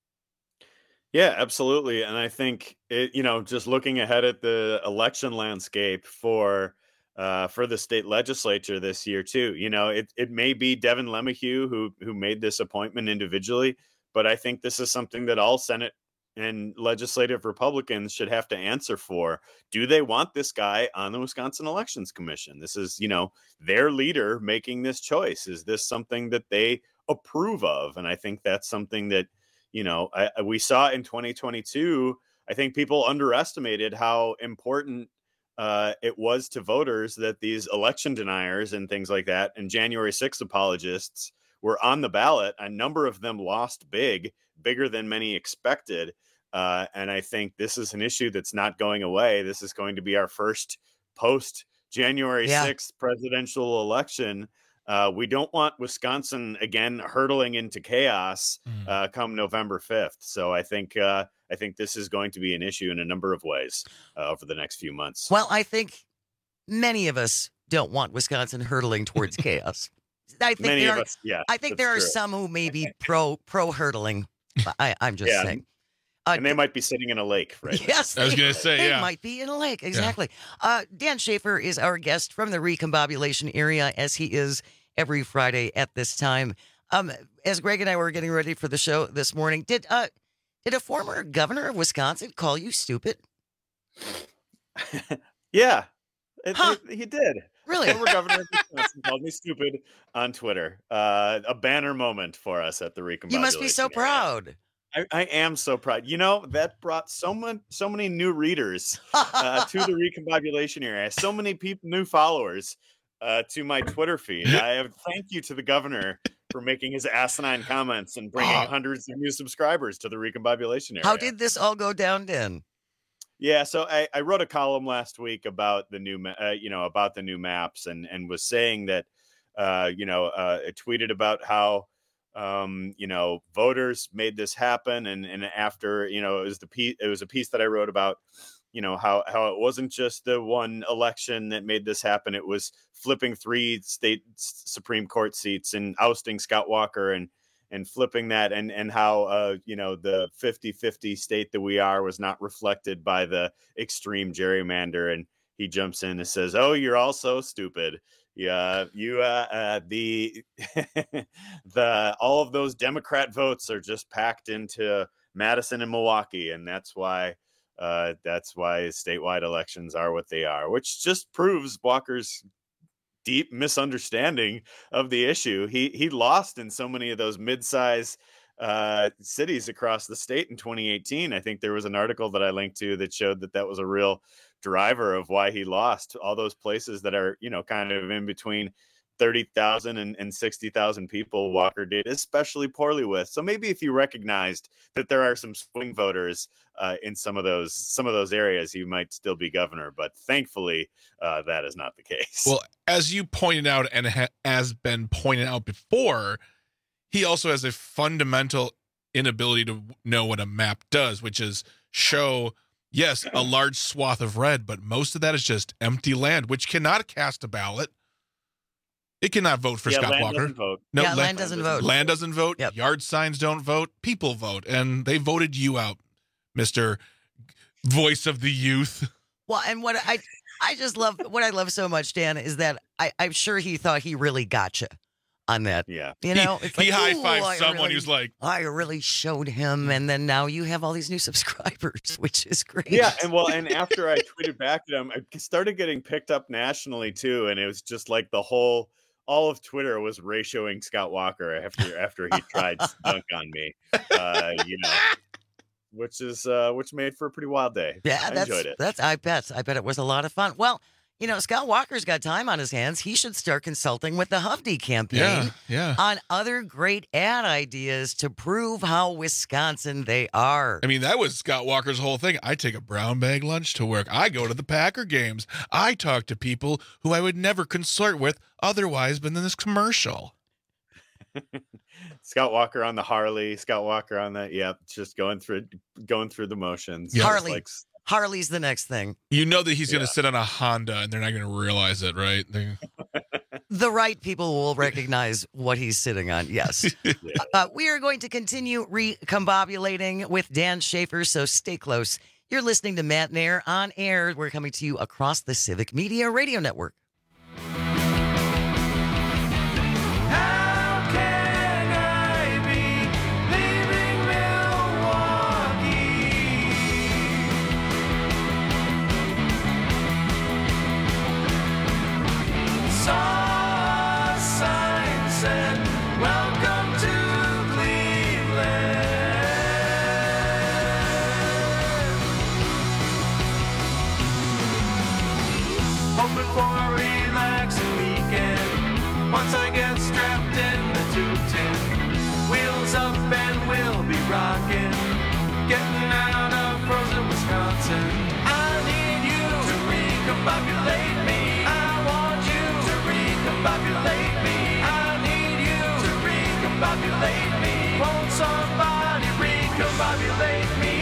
Yeah, absolutely. And I think, just looking ahead at the election landscape for the state legislature this year too, it may be Devin LeMahieu who made this appointment individually, but I think this is something that all Senate and legislative Republicans should have to answer for. Do they want this guy on the Wisconsin Elections Commission? This is, their leader making this choice. Is this something that they approve of? And I think that's something that, we saw in 2022. I think people underestimated how important it was to voters that these election deniers and things like that and January 6th apologists were on the ballot. A number of them lost bigger than many expected. And I think this is an issue that's not going away. This is going to be our first post January 6th presidential election. We don't want Wisconsin again hurtling into chaos come November 5th. So I think this is going to be an issue in a number of ways over the next few months. Well, I think many of us don't want Wisconsin hurtling towards chaos. I think Many there of are, us, yeah. I think that's there are true. some who may be pro hurdling. I'm just saying. And they might be sitting in a lake, right? Yes, I was going to say, they yeah. might be in a lake. Exactly. Dan Schaefer is our guest from the recombobulation area, as he is every Friday at this time. As Greg and I were getting ready for the show this morning, did a former governor of Wisconsin call you stupid? Yeah, he did. Really? Former governor of Wisconsin called me stupid on Twitter. A banner moment for us at the recombobulation. You must be so proud. I am so proud. You know, that brought so many new readers to the recombobulation area. So many new followers to my Twitter feed. I have thank you to the governor for making his asinine comments and bringing hundreds of new subscribers to the recombobulation area. How did this all go down, Dan? Yeah, so I wrote a column last week about the new, about the new maps, and was saying that, I tweeted about how, voters made this happen, and after, it was a piece that I wrote about, how it wasn't just the one election that made this happen. It was flipping 3 state Supreme Court seats and ousting Scott Walker and flipping that, and how, the 50-50 state that we are was not reflected by the extreme gerrymander. And he jumps in and says, "Oh, you're all so stupid. Yeah, all of those Democrat votes are just packed into Madison and Milwaukee. And that's why statewide elections are what they are," which just proves Walker's deep misunderstanding of the issue. He lost in so many of those mid-size cities across the state in 2018. I think there was an article that I linked to that showed that was a real driver of why he lost. All those places that are, kind of in between 30,000 and 60,000 people, Walker did especially poorly with. So maybe if you recognized that there are some swing voters in some of those areas, he might still be governor. But thankfully, that is not the case. Well, as you pointed out, and has been pointed out before, he also has a fundamental inability to know what a map does, which is show, yes, a large swath of red, but most of that is just empty land, which cannot cast a ballot. It cannot vote for Scott Walker. Doesn't vote. No, land doesn't vote. Land doesn't vote. Yep. Yard signs don't vote. People vote, and they voted you out, Mr. Voice of the Youth. Well, and what I just love, what I love so much, Dan, is that I'm sure he thought he really got you on that. Yeah. It's he like, high-fived someone who's like, I really showed him, and then now you have all these new subscribers, which is great. Yeah, and after I tweeted back at him, I started getting picked up nationally too, and it was just like all of Twitter was ratioing Scott Walker after he tried to dunk on me, which made for a pretty wild day. Yeah, I enjoyed it. I bet it was a lot of fun. Well, Scott Walker's got time on his hands. He should start consulting with the Hovde campaign on other great ad ideas to prove how Wisconsin they are. I mean, that was Scott Walker's whole thing. I take a brown bag lunch to work. I go to the Packer games. I talk to people who I would never consort with otherwise but in this commercial. Scott Walker on the Harley, Scott Walker on that. Just going through the motions. Yeah. Harley's the next thing. You know that he's going to sit on a Honda and they're not going to realize it, right? The right people will recognize what he's sitting on, yes. We are going to continue recombobulating with Dan Schaefer, so stay close. You're listening to Matt Nair on air. We're coming to you across the Civic Media Radio Network. Hoping for a relaxing weekend. Once I get strapped in the 210, wheels up and we'll be rocking, getting out of frozen Wisconsin. I need you to recombobulate me. I want you to recombobulate me. I need you to recombobulate me. Won't somebody recombobulate me?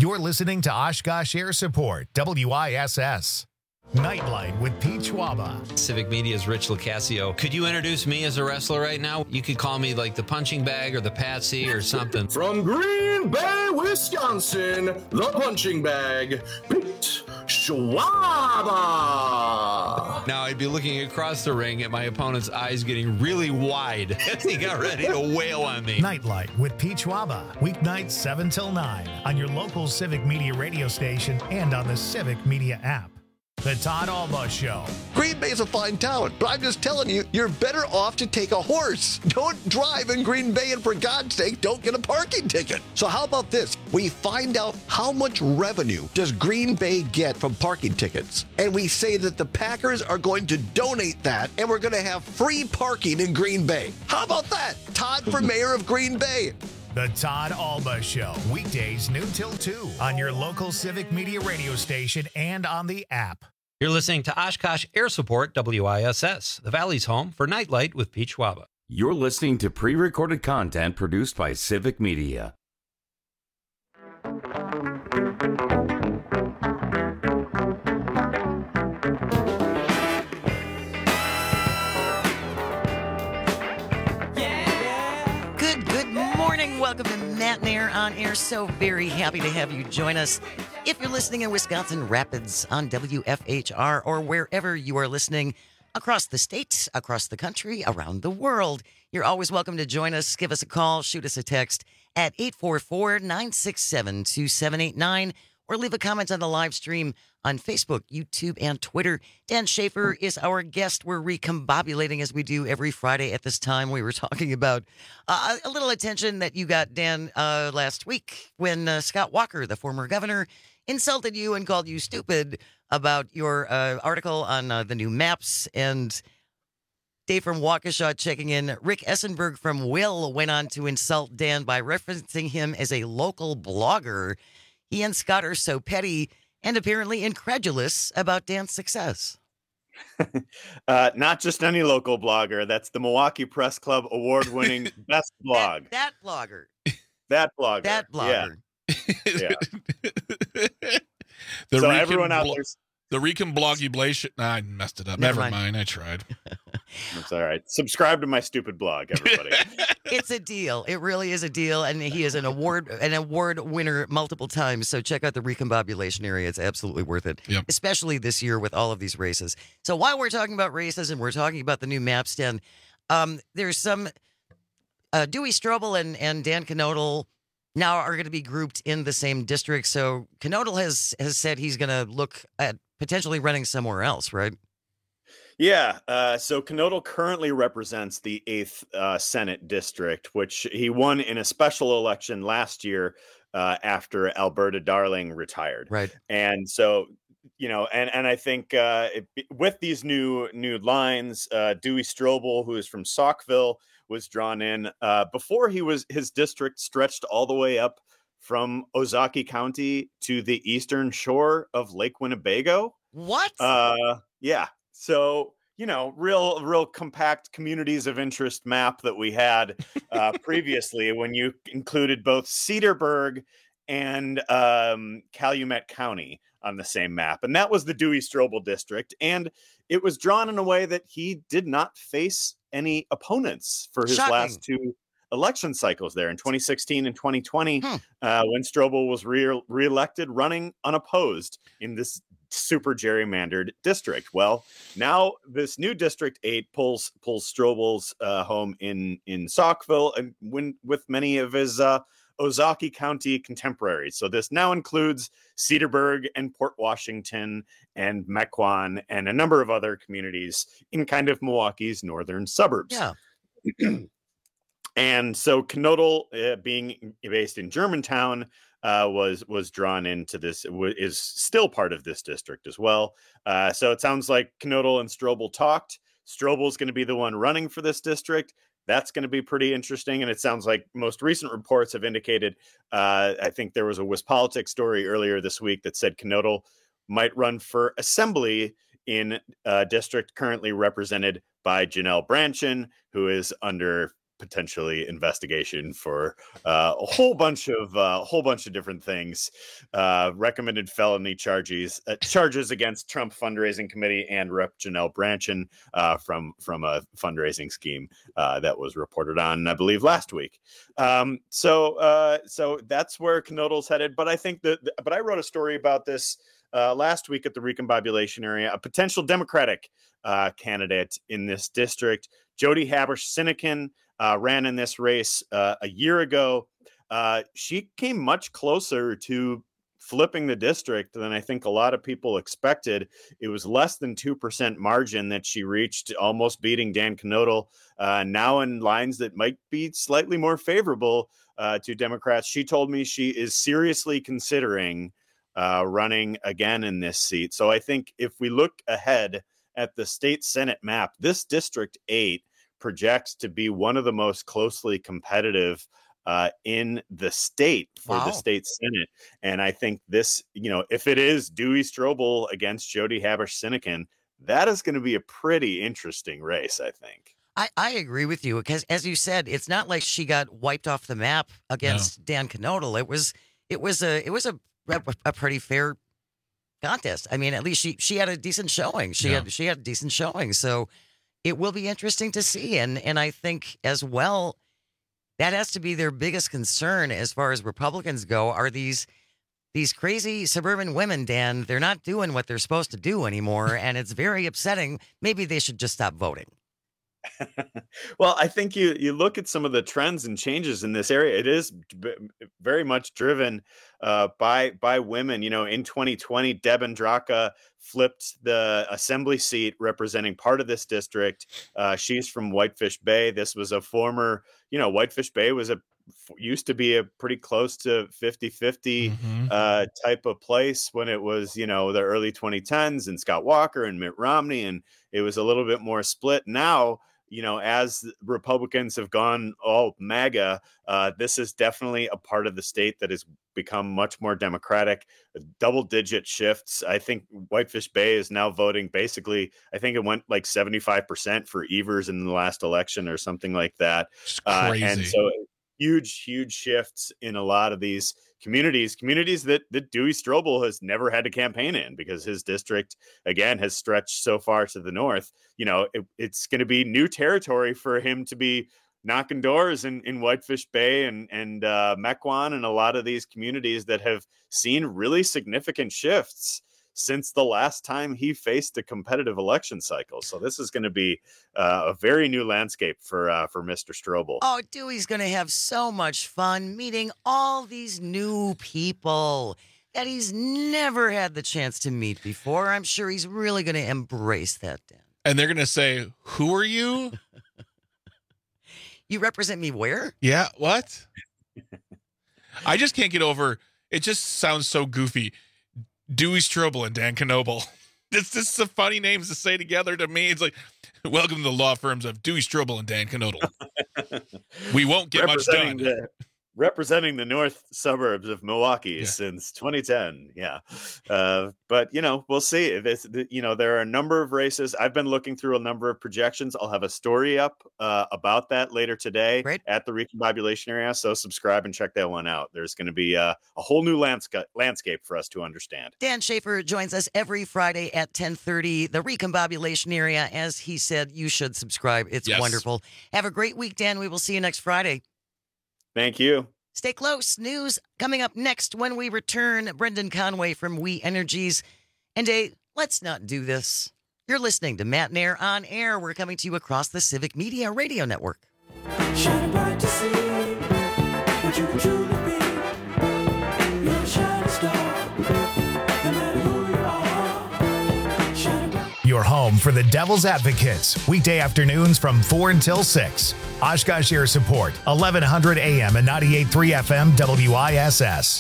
You're listening to Oshkosh Air Support, WISS. Nightlight with Pete Schwaba. Civic Media's Rich Locascio. Could you introduce me as a wrestler right now? You could call me like the punching bag or the patsy or something. From Green Bay, Wisconsin, the punching bag, Pete Schwaba. Now I'd be looking across the ring at my opponent's eyes getting really wide as he got ready to wail on me. Nightlight with Pete Schwaba. Weeknights 7 till 9 on your local Civic Media radio station and on the Civic Media app. The Todd Alba Show. Green Bay's a fine town, but I'm just telling you, you're better off to take a horse. Don't drive in Green Bay, and for God's sake, don't get a parking ticket. So how about this? We find out how much revenue does Green Bay get from parking tickets, and we say that the Packers are going to donate that, and we're going to have free parking in Green Bay. How about that? Todd for mayor of Green Bay. The Todd Alba Show. Weekdays noon till 2 on your local Civic Media radio station and on the app. You're listening to Oshkosh Air Support, WISS, the Valley's home for Nightlight with Pete Schwaba. You're listening to pre-recorded content produced by Civic Media. Good morning. Welcome to Matt and Air on Air. So very happy to have you join us. If you're listening in Wisconsin Rapids on WFHR or wherever you are listening across the state, across the country, around the world, you're always welcome to join us. Give us a call, shoot us a text at 844-967-2789 or leave a comment on the live stream on Facebook, YouTube, and Twitter. Dan Schaefer is our guest. We're recombobulating as we do every Friday at this time. We were talking about a little attention that you got, Dan, last week when Scott Walker, the former governor, insulted you and called you stupid about your article on the new maps. And Dave from Waukesha checking in. Rick Essenberg from Will went on to insult Dan by referencing him as a local blogger. He and Scott are so petty and apparently incredulous about Dan's success. Not just any local blogger. That's the Milwaukee Press Club award-winning best blog. That blogger. That blogger. That blogger. Yeah. So everyone out there's the Recon Bloggy Blation. I messed it up. Never mind. I tried. It's all right. Subscribe to my stupid blog, everybody. It's a deal. It really is a deal, and he is an award winner multiple times. So check out the Recombobulation area. It's absolutely worth it, especially this year with all of these races. So while we're talking about races and we're talking about the new maps, Dan, there's some Dewey Strobel and Dan Knodel now are going to be grouped in the same district. So Knodel has said he's going to look at potentially running somewhere else, right? Yeah. So Knodel currently represents the 8th Senate district, which he won in a special election last year after Alberta Darling retired. Right. And so, and I think with these new lines, Dewey Strobel, who is from Saukville, was drawn in before his district stretched all the way up from Ozaukee County to the eastern shore of Lake Winnebago. What? Yeah. So, real compact communities of interest map that we had previously when you included both Cedarburg and Calumet County on the same map. And that was the Dewey Strobel district. And it was drawn in a way that he did not face any opponents for his last two election cycles there in 2016 and 2020, when Strobel was reelected, running unopposed in this super gerrymandered district. Well, now this new District 8 pulls Strobel's home in Saukville and with many of his Ozaukee County contemporaries. So this now includes Cedarburg and Port Washington and Mequon and a number of other communities in kind of Milwaukee's northern suburbs. Yeah. And so Knodel, being based in Germantown, was drawn into this, is still part of this district as well. So it sounds like Knodel and Strobel talked. Strobel's going to be the one running for this district. That's going to be pretty interesting. And it sounds like most recent reports have indicated, I think there was a WisPolitics story earlier this week that said Knodel might run for assembly in a district currently represented by Janelle Branchin, who is under potentially investigation for a whole bunch of different things. Recommended felony charges against Trump fundraising committee and Rep. Janelle Brandtjen from a fundraising scheme that was reported on, I believe, last week. So that's where Knodl's headed. But I think but I wrote a story about this last week at the recombobulation area. A potential Democratic candidate in this district, Jody Habush-Sinekin, ran in this race a year ago. She came much closer to flipping the district than I think a lot of people expected. It was less than 2% margin that she reached, almost beating Dan Knodl, now in lines that might be slightly more favorable to Democrats. She told me she is seriously considering running again in this seat. So I think if we look ahead at the state Senate map, this District 8 projects to be one of the most closely competitive in the state for the state Senate. And I think this, if it is Dewey Strobel against Jody Habush-Sinekin, that is going to be a pretty interesting race, I think. I agree with you, because as you said, it's not like she got wiped off the map against Dan Knodl. It was a pretty fair contest. I mean, at least she had a decent showing. She had a decent showing. So it will be interesting to see. And I think as well, that has to be their biggest concern as far as Republicans go, are these crazy suburban women, Dan. They're not doing what they're supposed to do anymore. And it's very upsetting. Maybe they should just stop voting. Well, I think you look at some of the trends and changes in this area. It is very much driven by women. In 2020, Deb Andraka flipped the assembly seat representing part of this district. She's from Whitefish Bay. This was a former, Whitefish Bay used to be a pretty close to 50-50 type of place when it was, the early 2010s and Scott Walker and Mitt Romney, and it was a little bit more split. Now, as Republicans have gone all MAGA, this is definitely a part of the state that has become much more Democratic, double-digit shifts. I think Whitefish Bay is now voting basically, I think it went like 75% for Evers in the last election or something like that. It's crazy. And so huge shifts in a lot of these communities that Dewey Strobel has never had to campaign in, because his district, again, has stretched so far to the north. It's going to be new territory for him to be knocking doors in Whitefish Bay and Mequon and a lot of these communities that have seen really significant shifts since the last time he faced a competitive election cycle. So this is going to be a very new landscape for Mr. Strobel. Oh, Dewey's going to have so much fun meeting all these new people that he's never had the chance to meet before. I'm sure he's really going to embrace that, Dan. And they're going to say, "Who are you? You represent me where?" Yeah, what? I just can't get over, it just sounds so goofy. Dewey Strobel and Dan Knodl. It's just the funny names to say together to me. It's like, welcome to the law firms of Dewey Strobel and Dan Knodl. We won't get much done. Representing the north suburbs of Milwaukee since 2010. Yeah. But, we'll see. There are a number of races. I've been looking through a number of projections. I'll have a story up about that later today at the recombobulation area. So subscribe and check that one out. There's going to be a whole new landscape for us to understand. Dan Schaefer joins us every Friday at 10:30, the recombobulation area. As he said, you should subscribe. It's wonderful. Have a great week, Dan. We will see you next Friday. Thank you. Stay close. News coming up next when we return. Brendan Conway from We Energies. And let's not do this. You're listening to Matt Nair on Air. We're coming to you across the Civic Media Radio Network. Shining bright to see what you can truly be. You're a shining star, no matter who you are. Shining bright. Your home for the Devil's Advocates, weekday afternoons from 4 until 6. Oshkosh Air Support, 1100 AM and 98.3 FM WISS.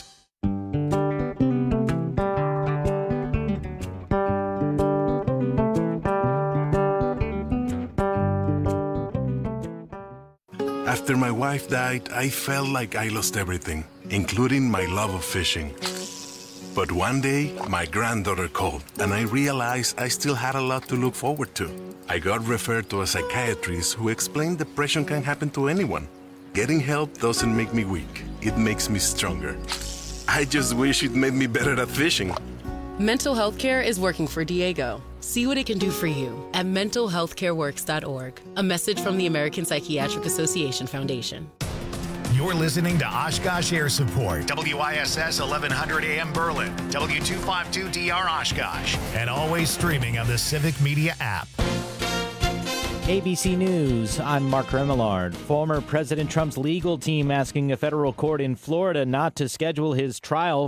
After my wife died, I felt like I lost everything, including my love of fishing. But one day, my granddaughter called, and I realized I still had a lot to look forward to. I got referred to a psychiatrist who explained depression can happen to anyone. Getting help doesn't make me weak. It makes me stronger. I just wish it made me better at fishing. Mental health care is working for Diego. See what it can do for you at mentalhealthcareworks.org. A message from the American Psychiatric Association Foundation. You're listening to Oshkosh Air Support, WISS 1100 AM Berlin, W252DR Oshkosh, and always streaming on the Civic Media app. ABC News, I'm Mark Remillard. Former President Trump's legal team asking a federal court in Florida not to schedule his trial